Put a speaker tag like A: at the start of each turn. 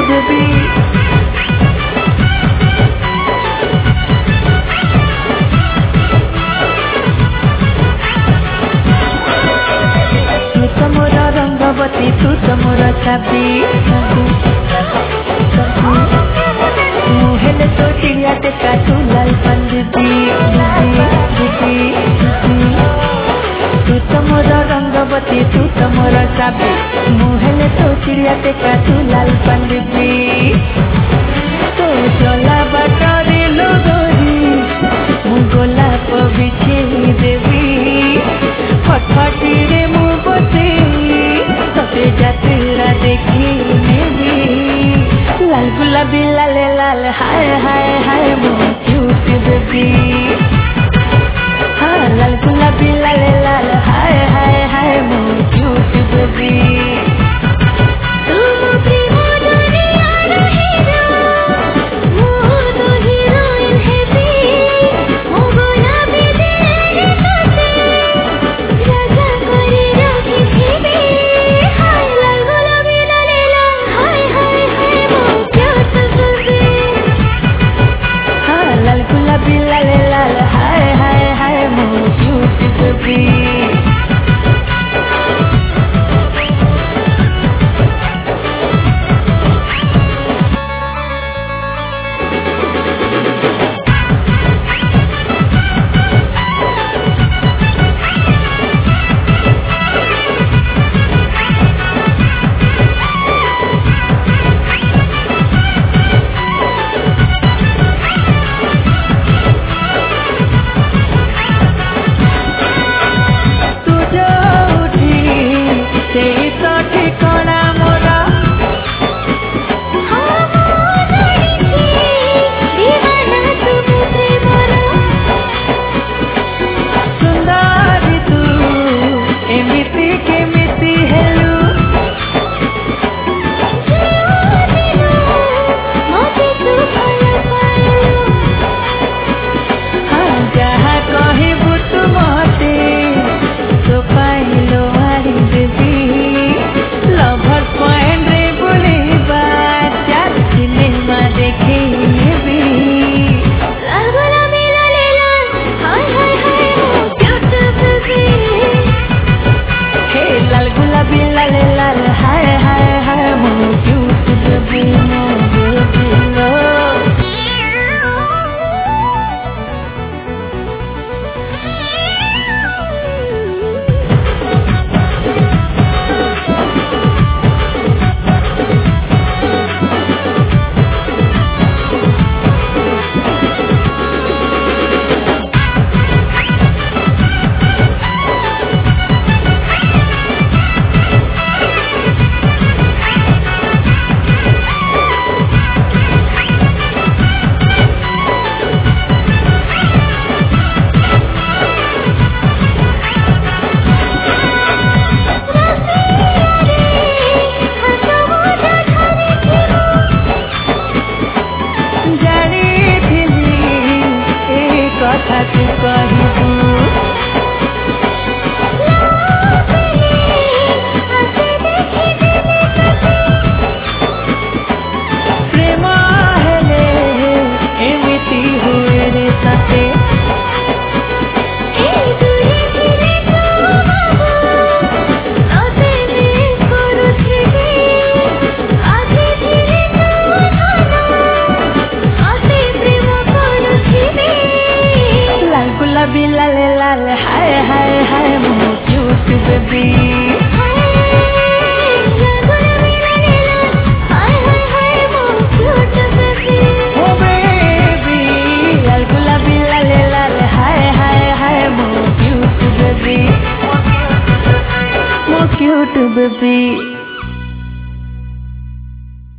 A: baby. तू तो मोरा रंगवती, तू तो मोरा छवि, मुहेले तो चिड़िया टेका तू लाल पंडिती, तू तो मोरा रंगवती, तू तो मोरा छवि, मुहेले तो चिड़िया टेका तू लाल पंडिती। तो चला बटारी लोगोरी, गोलाप बिछे देवी, फटफटी रे मुबती, तते जातरा देखी नेबी। लाल गुलाबी लाले लाल, हाय हाय हाय मोर क्यूट बेबी। हाँ लाल गुलाबी लाले लाल, हाय हाय हाय मोर क्यूट बेबी। Cute baby.